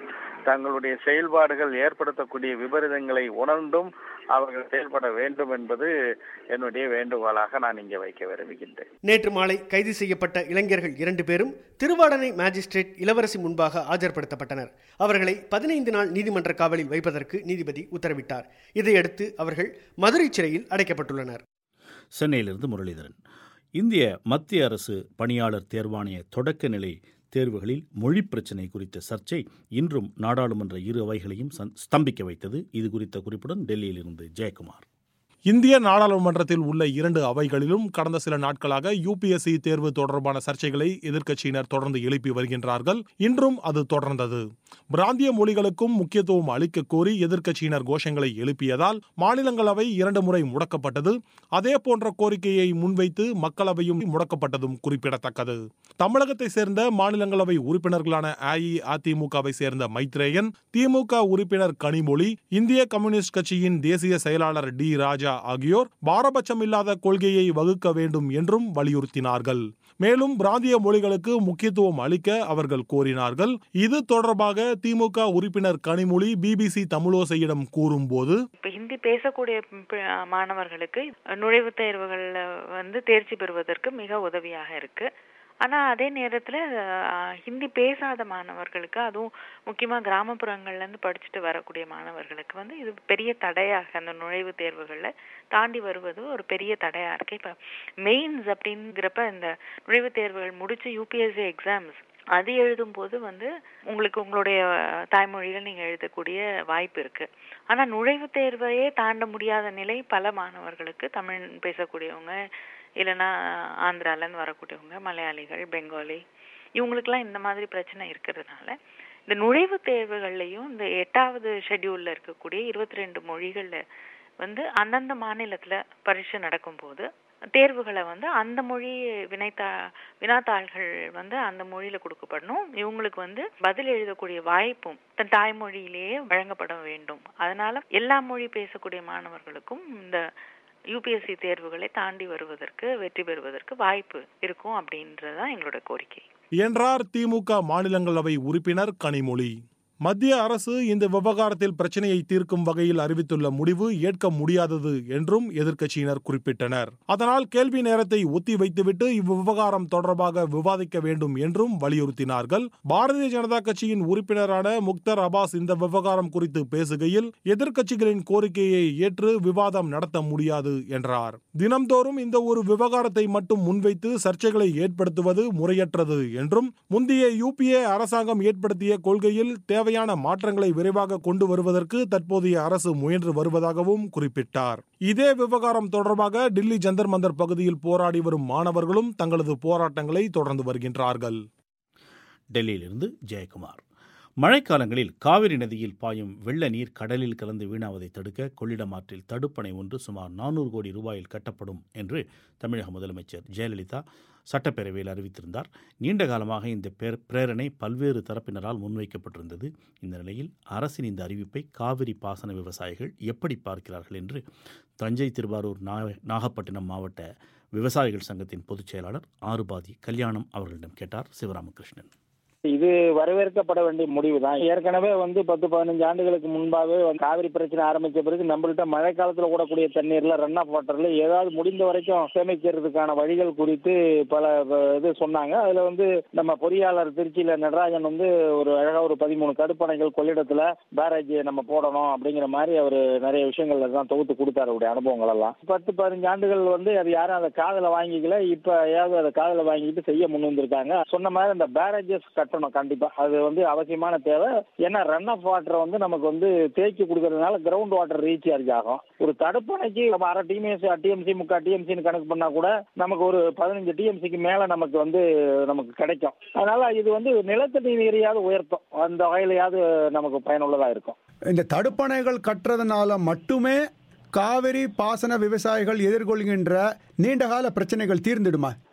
தங்களுடைய செயல்பாடுகள் ஏற்படுத்தக்கூடிய விபரீதங்களை உணர்ந்தும் அவர்கள் செயல்பட வேண்டும் என்பது என்னுடைய வேண்டுகோளாக நான் இங்கே வைக்க விரும்புகின்றேன். நேற்று மாலை கைது செய்யப்பட்ட இளைஞர்கள் இரண்டு பேரும் திருவாடனை மேஜிஸ்ட்ரேட் இளவரசி முன்பாக ஆஜர்படுத்தப்பட்டனர். அவர்களை பதினைந்து நாள் நீதிமன்ற காவலில் வைப்பதற்கு நீதிபதி உத்தரவிட்டார். இதையடுத்து அவர்கள் மதுரை சிறையில் அடைக்கப்பட்டுள்ளனர். சென்னையிலிருந்து முரளிதரன். இந்திய மத்திய அரசு பணியாளர் தேர்வாணைய தொடக்க நிலை தேர்வுகளில் மொழி பிரச்சினை குறித்த சர்ச்சை இன்றும் நாடாளுமன்ற இரு அவைகளையும் ஸ்தம்பிக்க வைத்தது. இது குறித்த குறிப்புடன் டெல்லியிலிருந்து ஜெயக்குமார். இந்திய நாடாளுமன்றத்தில் உள்ள இரண்டு அவைகளிலும் கடந்த சில நாட்களாக யூபிஎஸ்சி தேர்வு தொடர்பான சர்ச்சைகளை எதிர்க்கட்சியினர் தொடர்ந்து எழுப்பி வருகின்றார்கள். இன்றும் அது தொடர்ந்தது. பிராந்திய மொழிகளுக்கும் முக்கியத்துவம் அளிக்க கோரி எதிர்க்கட்சியினர் கோஷங்களை எழுப்பியதால் மாநிலங்களவை இரண்டு முறை முடக்கப்பட்டது. அதே போன்ற கோரிக்கையை முன்வைத்து மக்களவையும் முடக்கப்பட்டதும் குறிப்பிடத்தக்கது. தமிழகத்தை சேர்ந்த மாநிலங்களவை உறுப்பினர்களான அஇஅதிமுகவை சேர்ந்த மைத்ரேயன், திமுக உறுப்பினர் கனிமொழி, இந்திய கம்யூனிஸ்ட் கட்சியின் தேசிய செயலாளர் டி ராஜா ஆகியோர் பாரபட்சம் இல்லாத கொள்கையை வகுக்க வேண்டும் என்றும் வலியுறுத்தினார்கள். மேலும் பிராந்திய மொழிகளுக்கு முக்கியத்துவம் அளிக்க அவர்கள் கோரினார்கள். இது தொடர்பாக திமுக உறுப்பினர் கனிமொழி பிபிசி தமிழோசையிடம் கூறும்போது, ஹிந்தி பேசக்கூடிய மாணவர்களுக்கு நுழைவுத் தேர்வுகளில் வந்து தேர்ச்சி பெறுவதற்கு மிக உதவியாக இருக்கு. ஆனால் அதே நேரத்தில் ஹிந்தி பேசாத மாணவர்களுக்கு, அதுவும் முக்கியமாக கிராமப்புறங்கள்லேருந்து படிச்சுட்டு வரக்கூடிய மாணவர்களுக்கு வந்து இது பெரிய தடையாக, அந்த நுழைவுத் தேர்வுகளில் தாண்டி வருவது ஒரு பெரிய தடையாக இருக்குது. இப்போ மெயின்ஸ் அப்படிங்கிறப்ப இந்த நுழைவுத் தேர்வுகள் முடித்து யூபிஎஸ்சி எக்ஸாம்ஸ் அது எழுதும் போது வந்து உங்களுக்கு உங்களுடைய தாய்மொழியில் நீங்கள் எழுதக்கூடிய வாய்ப்பு இருக்குது. ஆனால் நுழைவுத் தேர்வையே தாண்ட முடியாத நிலை பல மாணவர்களுக்கு, தமிழ் பேசக்கூடியவங்க இல்லைன்னா ஆந்திராலேருந்து வரக்கூடியவங்க, மலையாளிகள், பெங்காலி, இவங்களுக்கெல்லாம் இந்த மாதிரி பிரச்சனை இருக்கிறதுனால இந்த நுழைவுத் தேர்வுகள்லையும் இந்த எட்டாவது ஷெட்யூலில் இருக்கக்கூடிய இருபத்தி ரெண்டு மொழிகளில் வந்து அந்தந்த மாநிலத்தில் பரீட்சை நடக்கும்போது தேர்வுகளை வந்து அந்த மொழி வினைத்தா வினாத்தாள்கள் வந்து அந்த மொழியில் கொடுக்கப்படணும். இவங்களுக்கு வந்து பதில் எழுதக்கூடிய வாய்ப்பும் தன் தாய்மொழியிலேயே வழங்கப்பட வேண்டும். அதனால எல்லா மொழி பேசக்கூடிய மாணவர்களுக்கும் இந்த யூபிஎஸ்சி தேர்வுகளை தாண்டி வருவதற்கு, வெற்றி பெறுவதற்கு வாய்ப்பு இருக்கும் அப்படின்றதான் எங்களோட கோரிக்கை என்றார் திமுக மாநிலங்களவை உறுப்பினர் கனிமொழி. மத்திய அரசு இந்த விவகாரத்தில் பிரச்சனையை தீர்க்கும் வகையில் அறிவித்துள்ள முடிவு ஏற்க முடியாதது என்றும் எதிர்க்கட்சியினர் குறிப்பிட்டனர். அதனால் கேள்வி நேரத்தை ஒத்தி வைத்துவிட்டு இவ்விவகாரம் தொடர்பாக விவாதிக்க வேண்டும் என்றும் வலியுறுத்தினார்கள். பாரதிய ஜனதா கட்சியின் உறுப்பினரான முக்தர் அப்பாஸ் இந்த விவகாரம் குறித்து பேசுகையில், எதிர்க்கட்சிகளின் கோரிக்கையை ஏற்று விவாதம் நடத்த முடியாது என்றார். தினம்தோறும் இந்த ஒரு விவகாரத்தை மட்டும் முன்வைத்து சர்ச்சைகளை ஏற்படுத்துவது முறையற்றது என்றும், முந்தைய யூபிஏ அரசாங்கம் ஏற்படுத்திய கொள்கையில் தேவை மாற்றங்களை விரைவாக கொண்டு வருவதற்கு தற்போதைய அரசு முயன்று வருவதாகவும் குறிப்பிட்டார். இதே விவகாரம் தொடர்பாக டில்லி ஜந்தர் மந்தர் பகுதியில் போராடி வரும் மாணவர்களும் தங்களது போராட்டங்களை தொடர்ந்து வருகின்றார்கள். டெல்லியிலிருந்து ஜெயக்குமார். மழைக்காலங்களில் காவிரி நதியில் பாயும் வெள்ள நீர் கடலில் கலந்து வீணாவதை தடுக்க கொள்ளிடம் ஆற்றில் தடுப்பணை ஒன்று சுமார் நானூறு கோடி ரூபாயில் கட்டப்படும் என்று தமிழக முதலமைச்சர் ஜெயலலிதா சட்டப்பேரவையில் அறிவித்திருந்தார். நீண்ட காலமாக இந்த பிரேரணை பல்வேறு தரப்பினரால் முன்வைக்கப்பட்டிருந்தது. இந்த நிலையில் அரசின் இந்த அறிவிப்பை காவிரி பாசன விவசாயிகள் எப்படி பார்க்கிறார்கள் என்று தஞ்சை, திருவாரூர், நாகப்பட்டினம் மாவட்ட விவசாயிகள் சங்கத்தின் பொதுச் செயலாளர் ஆறுபாதி கல்யாணம் அவர்களிடம் கேட்டார் சிவராமகிருஷ்ணன். இது வரவேற்கப்பட வேண்டிய முடிவு தான். ஏற்கனவே வந்து பத்து பதினஞ்சு ஆண்டுகளுக்கு முன்பாகவே காவிரி பிரச்சனை ஆரம்பிச்ச பிறகு நம்மள்கிட்ட மழை காலத்தில் ஓடக்கூடிய தண்ணீர்ல ரன் ஆஃப் வாட்டர்ல ஏதாவது முடிந்த வரைக்கும் சேமிக்கிறதுக்கான வழிகள் குறித்து பல இது சொன்னாங்க. அதுல வந்து நம்ம பொறியாளர் திருச்சியில நடராஜன் வந்து ஒரு அழகா ஒரு பதிமூணு தடுப்பணைகள் கொள்ளிடத்துல பேரேஜ் நம்ம போடணும் அப்படிங்கிற மாதிரி அவர் நிறைய விஷயங்கள் தான் தொகுத்து கொடுத்தாரு அவருடைய அனுபவங்கள் எல்லாம். பத்து பதினஞ்சு ஆண்டுகள் வந்து அது யாரும் அதை காதல வாங்கிக்கல. இப்ப ஏதாவது அதை காதல வாங்கிட்டு செய்ய முன் வந்திருக்காங்க. சொன்ன மாதிரி அந்த பேரேஜஸ் கண்டிப்பா அது வந்து அவசியமான தேவை. ஏன்னா ரன் ஆஃப் வாட்டர் வந்து நமக்கு வந்து தேக்கி கொடுக்கறதுனால கிரவுண்ட் வாட்டர் ரீசார்ஜ் ஆகும். ஒரு தடுப்பணைக்கு நம்ம அரை டிஎம்சி டிஎம்சி முக்கா டிஎம்சின்னு கணக்கு பண்ணா கூட நமக்கு ஒரு பதினஞ்சு டிஎம்சிக்கு மேல நமக்கு வந்து நமக்கு கிடைக்கும். அதனால இது வந்து நிலத்தடி நீரையாவது உயர்த்தும், அந்த வகையிலையாவது நமக்கு பயனுள்ளதா இருக்கும். இந்த தடுப்பணைகள் கட்டுறதுனால மட்டுமே காவிரி பாசன விவசாயிகள் எதிர்கொள்கின்ற நீண்டகால பிரச்சனைகள் தீர்ந்துடுமா?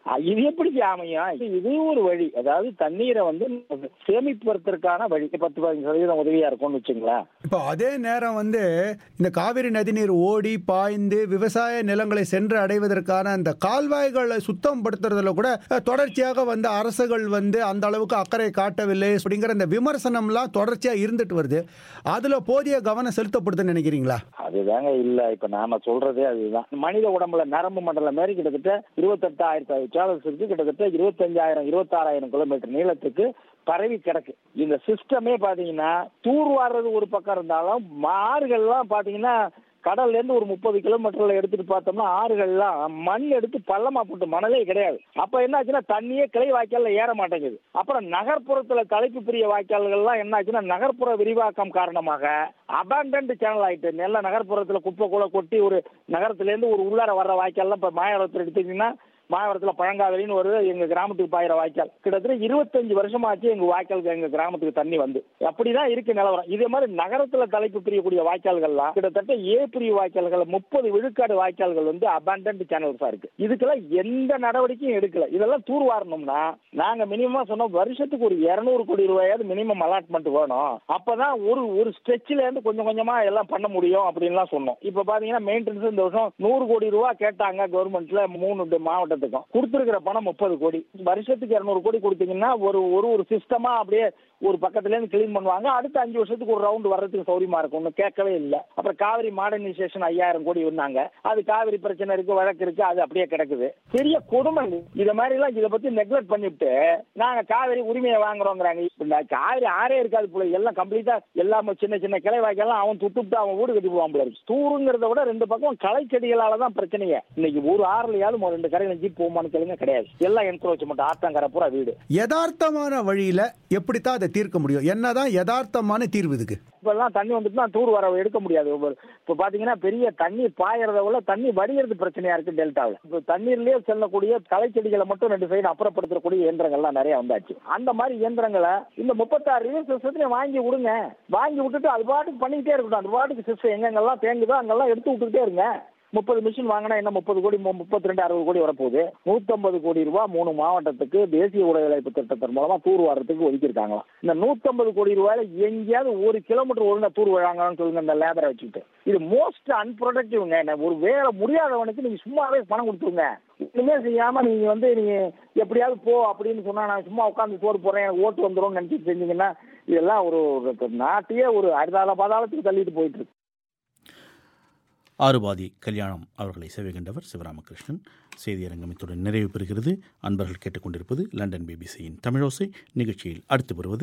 இது எப்படி அமையும்? இது ஒரு வழி. அதாவது தண்ணீரை வந்து சேமிப்பதற்கான வழி. பத்து பதினஞ்சு சதவீதம் உதவியா இருக்கும்னு வச்சுங்களேன். இப்போ அதே நேரம் வந்து இந்த காவிரி நதிநீர் ஓடி பாய்ந்து விவசாய நிலங்களை சென்று அடைவதற்கான அந்த கால்வாய்களை சுத்தம் படுத்துறதுல கூட தொடர்ச்சியாக வந்து அரசுகள் வந்து அந்த அளவுக்கு அக்கறை காட்டவில்லை அப்படிங்கிற இந்த விமர்சனம்லாம் தொடர்ச்சியா இருந்துட்டு வருது. அதுல போதிய கவனம் செலுத்தப்படுதுன்னு நினைக்கிறீங்களா? அதுதாங்க இல்ல. இப்ப நாம சொல்றதே அதுதான். மனித உடம்புல நரம்பு மண்டலம் மாதிரி கிட்டத்தட்ட இருபத்தெட்டாயிரத்தி இருக்கு. கிட்டத்தட்ட இருபத்தஞ்சாயிரம் இருபத்தாறாயிரம் கிலோமீட்டர் நீளத்துக்கு பரவி கிடக்கு. இந்த சிஸ்டமே பாத்தீங்கன்னா தூர் வாடுறது ஒரு பக்கம் இருந்தாலும் ஆறுகள்லாம் பாத்தீங்கன்னா கடல்ல இருந்து ஒரு முப்பது கிலோமீட்டர்ல எடுத்துட்டு பார்த்தோம்னா ஆறுகள்லாம் மண் எடுத்து பள்ளமா போட்டு மணலே கிடையாது. அப்ப என்னாச்சுன்னா தண்ணியே கிளை வாய்க்கால்ல ஏற மாட்டேங்குது. அப்புறம் நகர்ப்புறத்துல தலைப்பு பிரிய வாய்க்கால்கள்லாம் என்னாச்சுன்னா நகர்ப்புற விரிவாக்கம் காரணமாக அபாண்டன்ட் சேனல் ஆயிட்டு. நல்ல நகர்ப்புறத்துல குப்பை கூட கொட்டி ஒரு நகரத்துல இருந்து ஒரு உள்ளார வர்ற வாய்க்கால்லாம் இப்ப மாயாவரத்தில் எடுத்துக்கிட்டீங்கன்னா மாவட்டத்தில் பழங்காவிலின்னு ஒரு எங்க கிராமத்துக்கு பாயிற வாய்க்கால் கிட்டத்தட்ட இருபத்தஞ்சு வருஷமாச்சு எங்க வாய்க்காலுக்கு எங்க கிராமத்துக்கு தண்ணி வந்து. அப்படிதான் இருக்கு நிலவரம். இதே மாதிரி நகரத்துல தலைப்பு பிரியக்கூடிய வாய்க்கால்கள்லாம் கிட்டத்தட்ட ஏ பிரிவு வாய்க்கால்கள் முப்பது விழுக்காடு வாய்க்கால்கள் வந்து அபாண்டன்ட் சேனல்ஸா இருக்கு. இதுக்கெல்லாம் எந்த நடவடிக்கையும் எடுக்கல. இதெல்லாம் தூர்வாரணும்னா நாங்க மினிமம் சொன்னோம் வருஷத்துக்கு ஒரு இருநூறு கோடி ரூபாயாவது மினிமம் அலாட்மெண்ட் வேணும். அப்பதான் ஒரு ஒரு ஸ்ட்ரெச்ல இருந்து கொஞ்சம் கொஞ்சமா எல்லாம் பண்ண முடியும் அப்படின்லாம் சொன்னோம். இப்ப பாத்தீங்கன்னா மெயின்டெனன்ஸ் இந்த வருஷம் நூறு கோடி ரூபாய் கேட்டாங்க கவர்மெண்ட்ல. மூணு மாவட்டம் கொடுத்திருக்கிற பணம் முப்பது கோடி. வருஷத்துக்கு இருநூறு கோடி கொடுத்தீங்கன்னா ஒரு ஒரு சிஸ்டமா அப்படியே ஒரு பக்கத்துல இருந்து கிளீன் பண்ணுவாங்க. அடுத்த அஞ்சு வருஷத்துக்கு ஒரு ரவுண்ட் வர்றதுக்கு சௌரியமா இருக்கும். கேட்கவே இல்லை. அப்புறம் காவிரி மாடர்னைசேஷன் ஐயாயிரம் கோடி இருந்தாங்க. அது காவிரி பிரச்சனை இருக்கு, வழக்கு இருக்கு, அது அப்படியே கிடக்குது. பெரிய கொடுமை. இத மாதிரி எல்லாம் இதை பத்தி நெக்லெக்ட் பண்ணிவிட்டு நாங்க காவிரி உரிமையை வாங்குறோங்கிறாங்க. காவிரி ஆறே இருக்காது போல. எல்லாம் கம்ப்ளீட்டா எல்லாம் சின்ன சின்ன கிளை வாய்க்கெல்லாம் அவன் துட்டுட்டு அவன் வீடு கட்டி போவான் போல இருக்கு. தூருங்கிறத விட ரெண்டு பக்கம் களை செடிகளாலதான் பிரச்சனையே. இன்னைக்கு ஒரு ஆறுலயாவது ரெண்டு கரை நெஞ்சு போமான்னு கேளுங்க, கிடையாது. எல்லாம் என்க்ரோச்மெண்ட் ஆத்தங்கரை பூரா வீடு. யதார்த்தமான வழியில எப்படித்தான் அதை தீர்க்க முடியும்? என்னதான் யதார்த்தமான தீர்வு இதுக்கு? இப்ப எல்லாம் தண்ணி வந்துட்டு தூர் வர எடுக்க முடியாது. இப்ப பாத்தீங்கன்னா பெரிய தண்ணீர் பாயறத விட தண்ணி வடிகிறது பிரச்சனையா இருக்கு டெல்டாவில். இப்ப தண்ணீர்லயே செல்லக்கூடிய களை செடிகளை மட்டும் ரெண்டு சைடு அப்புறப்படுத்தக்கூடிய இயந்திரங்கள்லாம் நிறைய வந்தாச்சு. அந்த மாதிரி இயந்திரங்களை இந்த முப்பத்தாறு ரிவர்ஸ் சிஸ்டத்தையும் வாங்கி விடுங்க. வாங்கி விட்டுட்டு அது பாட்டுக்கு பண்ணிக்கிட்டே இருக்கட்டும். அது பாட்டுக்கு சிஸ்டம் எங்கெங்கெல்லாம் தேங்குதோ அங்கெல்லாம் எடுத்து விட்டுக்கிட்டே இருங்க. முப்பது மிஷின் வாங்கினா என்ன முப்பது கோடி முப்பத்தி ரெண்டு அறுபது கோடி வரப்போகுது. நூத்தம்பது கோடி ரூபாய் மூணு மாவட்டத்துக்கு தேசிய உடல்நலப்பு திட்டத்தின் மூலமா தூர் வாரத்துக்கு ஒதுக்கியிருக்காங்களாம். இந்த நூத்தம்பது கோடி ரூபாயில எங்கேயாவது ஒரு கிலோமீட்டர் ஒழுங்கா தூர் விழாங்கன்னு சொல்லுங்க இந்த லேபரை வச்சுக்கிட்டு. இது மோஸ்ட் அன்ப்ரொடக்டிவ்ங்க. ஒரு வேற முடியாதவனுக்கு நீங்க சும்மாவே பணம் கொடுத்துருங்க. ஒண்ணுமே செய்யாம நீங்க வந்து நீங்க எப்படியாவது போ அப்படின்னு சொன்னா நான் சும்மா உட்காந்து சோறு போறேன் ஓட்டு வந்துடும் நினைச்சிட்டு செஞ்சீங்கன்னா இதெல்லாம் ஒரு நாட்டையே ஒரு அரிதால பாதாளத்துக்கு தள்ளிட்டு போயிட்டு இருக்கு. ஆறுபாதி கல்யாணம் அவர்களை சேவைகின்றவர் சிவராமகிருஷ்ணன். செய்தியரங்கம் இத்துடன் நிறைவு பெறுகிறது. அன்பர்கள் கேட்டுக்கொண்டிருப்பது லண்டன் பிபிசியின் தமிழோசை. நிகழ்ச்சியில் அடுத்து வருவது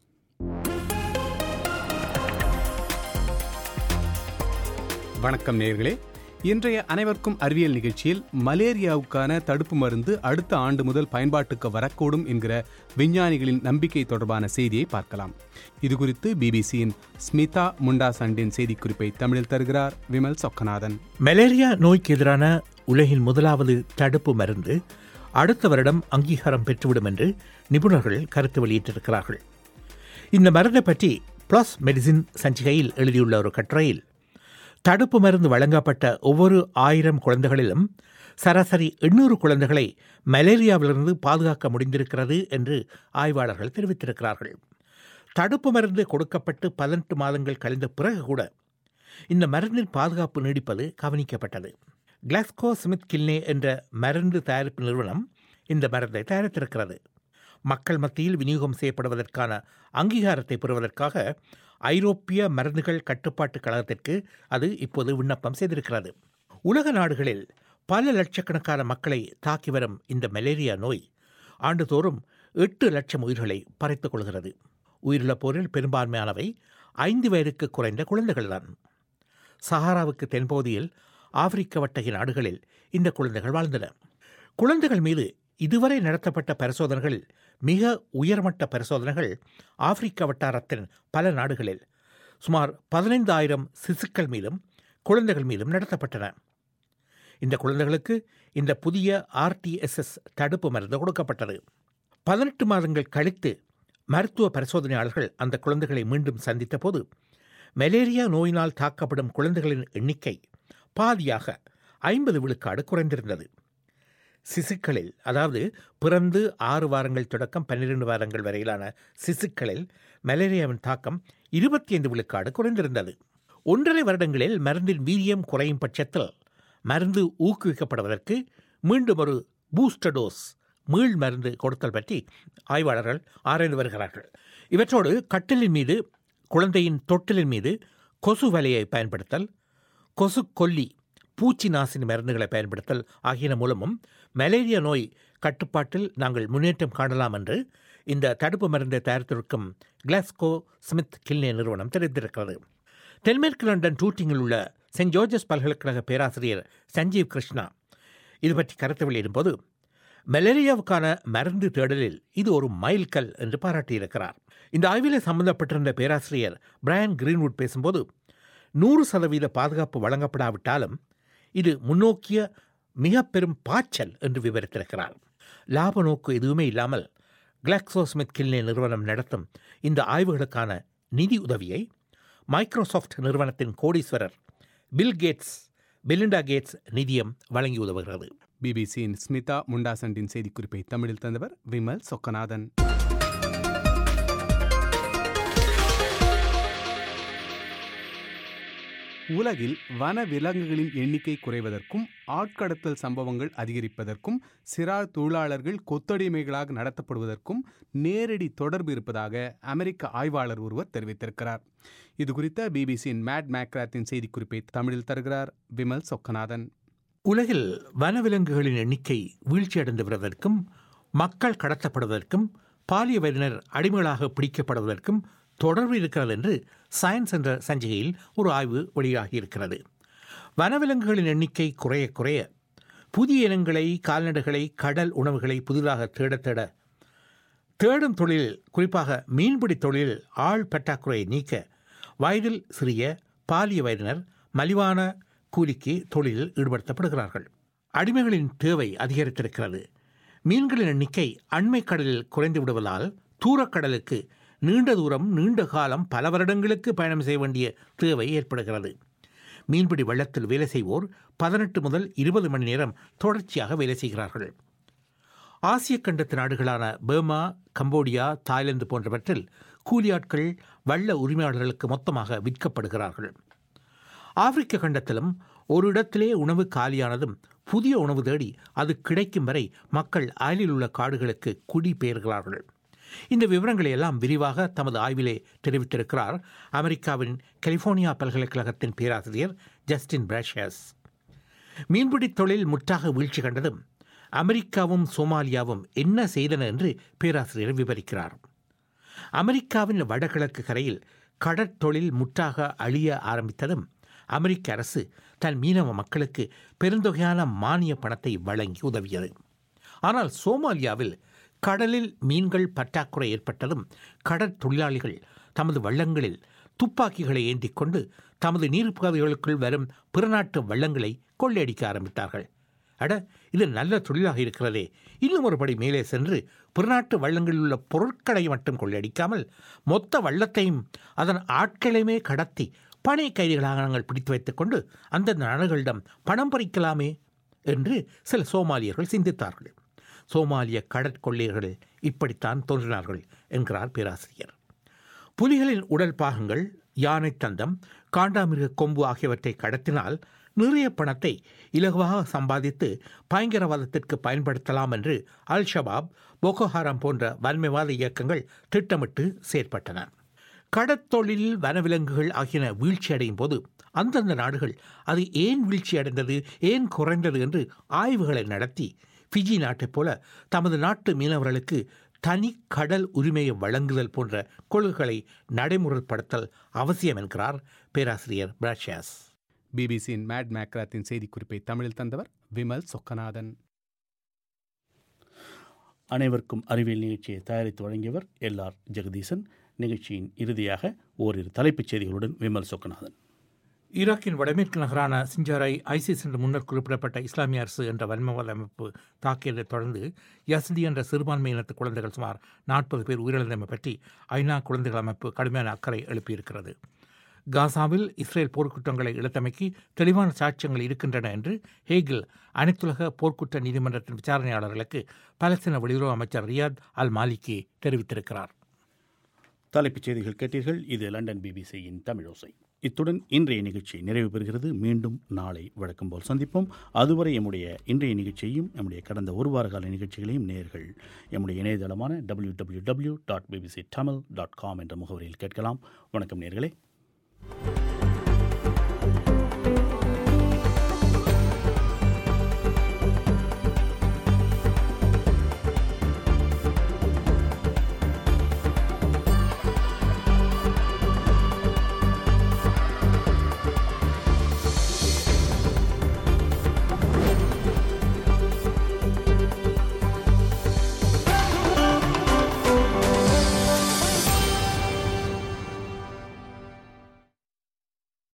வணக்கம் நேயர்களே. இன்றைய அனைவருக்கும் அறிவியல் நிகழ்ச்சியில் மலேரியாவுக்கான தடுப்பு மருந்து அடுத்த ஆண்டு முதல் பயன்பாட்டுக்கு வரக்கூடும் என்கிற விஞ்ஞானிகளின் நம்பிக்கை தொடர்பான செய்தியை பார்க்கலாம். இதுகுறித்து பிபிசியின் ஸ்மிதா முண்டாசண்டின் செய்திக்குறிப்பை தமிழில் தருகிறார் விமல் சொக்கநாதன். மலேரியா நோய்க்கு எதிரான உலகின் முதலாவது தடுப்பு மருந்து அடுத்த வருடம் அங்கீகாரம் பெற்றுவிடும் என்று நிபுணர்கள் கருத்து வெளியிட்டிருக்கிறார்கள். இந்த மருந்தை பற்றி பிளஸ் மெடிசின் சஞ்சிகையில் எழுதியுள்ள ஒரு கட்டுரையில் தடுப்பு மருந்து வழங்கப்பட்ட ஒவ்வொரு ஆயிரம் குழந்தைகளிலும் சராசரி எண்ணூறு குழந்தைகளை மலேரியாவிலிருந்து பாதுகாக்க முடிந்திருக்கிறது என்று ஆய்வாளர்கள் தெரிவித்திருக்கிறார்கள். தடுப்பு மருந்து கொடுக்கப்பட்டு பதினெட்டு மாதங்கள் கழிந்த பிறகு கூட இந்த மருந்தின் பாதுகாப்பு நீடிப்பது கவனிக்கப்பட்டது. கிளாஸ்கோ ஸ்மித் கில்னே என்ற மருந்து தயாரிப்பு நிறுவனம் இந்த மருந்தை தயாரித்திருக்கிறது. மக்கள் மத்தியில் விநியோகம் செய்யப்படுவதற்கான அங்கீகாரத்தை பெறுவதற்காக ஐரோப்பிய மருந்துகள் கட்டுப்பாட்டு கழகத்திற்கு அது இப்போது விண்ணப்பம் செய்திருக்கிறது. உலக நாடுகளில் பல லட்சக்கணக்கான மக்களை தாக்கி வரும் இந்த மலேரியா நோய் ஆண்டுதோறும் எட்டு லட்சம் உயிர்களை பறித்துக் கொள்கிறது. உயிரிழப்போரில் பெரும்பான்மையானவை ஐந்து வயதுக்கு குறைந்த குழந்தைகள்தான். சஹாராவுக்கு தென்பகுதியில் ஆப்பிரிக்க வட்டகிய நாடுகளில் இந்த குழந்தைகள் வாழ்ந்தன. குழந்தைகள் மீது இதுவரை நடத்தப்பட்ட பரிசோதனைகளில் மிக உயர்மட்ட பரிசோதனைகள் ஆப்பிரிக்க வட்டாரத்தின் பல நாடுகளில் சுமார் பதினைந்தாயிரம் சிசுக்கள் மீதும் குழந்தைகள் மீதும் நடத்தப்பட்டன. இந்த குழந்தைகளுக்கு இந்த புதிய ஆர்டிஎஸ்எஸ் தடுப்பு மருந்து கொடுக்கப்பட்டது. பதினெட்டு மாதங்கள் கழித்து மருத்துவ பரிசோதனையாளர்கள் அந்த குழந்தைகளை மீண்டும் சந்தித்த போது மலேரியா நோயினால் தாக்கப்படும் குழந்தைகளின் எண்ணிக்கை பாதியாக ஐம்பது விழுக்காடு குறைந்திருந்தது. சிசுக்களில், அதாவது பிறந்து ஆறு வாரங்கள் தொடக்கம் பன்னிரண்டு வாரங்கள் வரையிலான சிசுக்களில் மலேரியாவின் தாக்கம் இருபத்தி ஐந்து விழுக்காடு குறைந்திருந்தது. ஒன்றரை வருடங்களில் மருந்தின் வீரியம் குறையும் பட்சத்தில் மருந்து ஊக்குவிக்கப்படுவதற்கு மீண்டும் ஒரு பூஸ்டர் டோஸ் மீள் மருந்து கொடுத்தல் பற்றி ஆய்வாளர்கள் ஆராய்ந்து வருகிறார்கள். இவற்றோடு கட்டிலின் மீது, குழந்தையின் தொட்டிலின் மீது கொசு வலையை பயன்படுத்தல், கொசு கொல்லி பூச்சி நாசினி மருந்துகளை பயன்படுத்தல் ஆகியன மூலமும் மலேரியா நோய் கட்டுப்பாட்டில் நாங்கள் முன்னேற்றம் காணலாம் என்று இந்த தடுப்பு மருந்தை தயாரித்திருக்கும் கிளாஸ்கோ ஸ்மித் கில்னே நிறுவனம் தெரிவித்திருக்கிறது. தென்மேற்கு லண்டன் டூட்டிங்கில் உள்ள செயின்ட் ஜார்ஜஸ் பல்கலைக்கழக பேராசிரியர் சஞ்சீவ் கிருஷ்ணா இது பற்றி கருத்து வெளியிடும்போது, மலேரியாவுக்கான மருந்து தேடலில் இது ஒரு மைல்கல் என்று பாராட்டியிருக்கிறார். இந்த ஆய்வில் சம்பந்தப்பட்டிருந்த பேராசிரியர் பிரையன் கிரீன்வுட் பேசும்போது, நூறு சதவீத பாதுகாப்பு வழங்கப்படாவிட்டாலும் இது முன்னோக்கிய மிக பெரும் பாய்ச்சல் என்று விவரித்திருக்கிறார். லாப நோக்கு எதுவுமே இல்லாமல் கிளாக்ஸோ ஸ்மித் கில்னே நிறுவனம் நடத்தும் இந்த ஆய்வுகளுக்கான நிதி உதவியை மைக்ரோசாஃப்ட் நிறுவனத்தின் கோடீஸ்வரர் பில் கேட்ஸ் பெலிண்டா கேட்ஸ் நிதியம் வழங்கி உதவுகிறது. பிபிசியின் ஸ்மிதா முண்டாசண்டின் செய்திக்குறிப்பை தமிழில் தந்தவர் விமல் சொக்கநாதன். உலகில் வன விலங்குகளின் எண்ணிக்கை குறைவதற்கும் ஆட்கடத்தல் சம்பவங்கள் அதிகரிப்பதற்கும் சிறார் தொழிலாளர்கள் கொத்தடிமைகளாக நடத்தப்படுவதற்கும் நேரடி தொடர்பு இருப்பதாக அமெரிக்க ஆய்வாளர் ஒருவர் தெரிவித்திருக்கிறார். இதுகுறித்த பிபிசியின் மேட் மேக்ராத்தின் செய்திக்குறிப்பை தமிழில் தருகிறார் விமல் சொக்கநாதன். உலகில் வனவிலங்குகளின் எண்ணிக்கை வீழ்ச்சியடைந்து வருவதற்கும், மக்கள் கடத்தப்படுவதற்கும், பாலிய வயதினர் அடிமைகளாக பிடிக்கப்படுவதற்கும் தொடர்பு இருக்கிறது என்று சயின்ஸ் என்ற சஞ்சிகையில் ஒரு ஆய்வு வெளியாகியிருக்கிறது. வனவிலங்குகளின் எண்ணிக்கை குறைய குறைய புதிய இனங்களை, கால்நடைகளை, கடல் உணவுகளை புதிதாக தேட தேட தேடும் தொழில், குறிப்பாக மீன்பிடி தொழில் ஆள் பற்றாக்குறையை நீக்க வயதில் சிறிய பாலிய வயதினர் மலிவான கூலிக்கு தொழிலில் ஈடுபடுத்தப்படுகிறார்கள். அடிமைகளின் தேவை அதிகரித்திருக்கிறது. மீன்களின் எண்ணிக்கை அண்மை கடலில் குறைந்து விடுவதால் தூரக்கடலுக்கு நீண்ட தூரம், நீண்ட காலம், பல வருடங்களுக்கு பயணம் செய்ய வேண்டிய தேவை ஏற்படுகிறது. மீன்பிடி வள்ளத்தில் வேலை செய்வோர் பதினெட்டு முதல் இருபது மணி நேரம் தொடர்ச்சியாக வேலை செய்கிறார்கள். ஆசிய கண்டத்து நாடுகளான பர்மா, கம்போடியா, தாய்லாந்து போன்றவற்றில் கூலியாட்கள் வள்ள உரிமையாளர்களுக்கு மொத்தமாக விற்கப்படுகிறார்கள். ஆப்பிரிக்க கண்டத்திலும் ஒரு இடத்திலே உணவு காலியானதும் புதிய உணவு தேடி அது கிடைக்கும் வரை மக்கள் அயலில் உள்ள காடுகளுக்கு குடிபெயர்கிறார்கள். இந்த விவரங்களை எல்லாம் விரிவாக தமது ஆய்விலே தெரிவித்திருக்கிறார் அமெரிக்காவின் கலிபோர்னியா பல்கலைக்கழகத்தின் பேராசிரியர் ஜஸ்டின் பிராஷஸ். மீன்பிடி தொழில் முற்றாக வீழ்ச்சி கண்டதும் அமெரிக்காவும் சோமாலியாவும் என்ன செய்தன என்று பேராசிரியர் விவரிக்கிறார். அமெரிக்காவின் வடகிழக்கு கரையில் கடற்தொழில் முற்றாக அழிய ஆரம்பித்ததும் அமெரிக்க அரசு தன் மீனவ மக்களுக்கு பெருந்தொகையான மானிய பணத்தை வழங்கி உதவியது. ஆனால் சோமாலியாவில் கடலில் மீன்கள் பற்றாக்குறை ஏற்பட்டதும் கடற்தொழிலாளிகள் தமது வள்ளங்களில் துப்பாக்கிகளை ஏந்திக் கொண்டு தமது நீர்ப்பகுதிகளுக்குள் வரும் பிற நாட்டு வள்ளங்களை கொள்ளையடிக்க ஆரம்பித்தார்கள். அட, இது நல்ல தொழிலாக இருக்கிறதே, இன்னும் ஒருபடி மேலே சென்று பிறநாட்டு வள்ளங்களில் உள்ள பொருட்களை மட்டும் கொள்ளையடிக்காமல் மொத்த வள்ளத்தையும் அதன் ஆட்களையுமே கடத்தி பனை கைதிகளாக நாங்கள் பிடித்து வைத்துக் கொண்டு அந்தந்த நாடுகளிடம் பணம் பறிக்கலாமே என்று சில சோமாலியர்கள் சிந்தித்தார்கள். சோமாலிய கடற்கொள்ளையர்கள் இப்படித்தான் தோன்றினார்கள் என்கிறார் பேராசிரியர். புலிகளின் உடல் பாகங்கள், யானை தந்தம், காண்டாமிருக கொம்பு ஆகியவற்றை கடத்தினால் நிறைய பணத்தை இலகுவாக சம்பாதித்து பயங்கரவாதத்திற்கு பயன்படுத்தலாம் என்று அல் ஷபாப், போகோஹாரம் போன்ற வன்மைவாத இயக்கங்கள் திட்டமிட்டு செயற்பட்டன. கடற்தொழில், வனவிலங்குகள் ஆகியன வீழ்ச்சி அடையும் போது அந்தந்த நாடுகள் அது ஏன் வீழ்ச்சி அடைந்தது, ஏன் குறைந்தது என்று ஆய்வுகளை நடத்தி ஃபிஜி நாட்டைப் போல தமது நாட்டு மீனவர்களுக்கு தனி கடல் உரிமையை வழங்குதல் போன்ற கொள்கைகளை நடைமுறைப்படுத்தல் அவசியம் என்கிறார் பேராசிரியர் பிராஷியாஸ். பிபிசியின் மேட் மேக்ராத்தின் செய்திக்குறிப்பை தமிழில் தந்தவர் விமல் சொக்கநாதன். அனைவருக்கும் அறிவியல் நிகழ்ச்சியை தயாரித்து வழங்கியவர் எல் ஆர் ஜெகதீசன். நிகழ்ச்சியின் இறுதியாக ஓரிரு தலைப்புச் செய்திகளுடன் விமல் சொக்கநாதன். ஈராக்கின் வடமேற்கு நகரான சிஞ்சாரை ஐசிஸ் என்று முன்னர் குறிப்பிடப்பட்ட இஸ்லாமிய அரசு என்ற வன்மவாத அமைப்பு தாக்கியதை தொடர்ந்து யஸ்தி என்ற சிறுபான்மை இனத்து குழந்தைகள் சுமார் நாற்பது பேர் உயிரிழந்தமை பற்றி ஐநா குழந்தைகள் அமைப்பு கடுமையான அக்கறை எழுப்பியிருக்கிறது. காசாவில் இஸ்ரேல் போர்க்குற்றங்களை இழுத்தமைக்கு தெளிவான சாட்சியங்கள் இருக்கின்றன என்று ஹேகில் அனைத்துலக போர்க்குற்ற நீதிமன்றத்தின் விசாரணையாளர்களுக்கு பாலஸ்தீன வெளியுறவு அமைச்சர் ரியாத் அல் மாலிகி தெரிவித்திருக்கிறார். தலைப்புச் செய்திகள் கேட்டீர்கள். இது லண்டன் பிபிசியின் தமிழோசை. இத்துடன் இன்றைய நிகழ்ச்சி நிறைவு பெறுகிறது. மீண்டும் நாளை வழக்கம் போல் சந்திப்போம். அதுவரை எம்முடைய இன்றைய நிகழ்ச்சியையும் நம்முடைய கடந்த ஒரு வார கால நிகழ்ச்சிகளையும் நேயர்கள் எம்முடைய இணையதளமான W W W dot BBC Tamil dot com என்ற முகவரியில் கேட்கலாம். வணக்கம் நேயர்களே.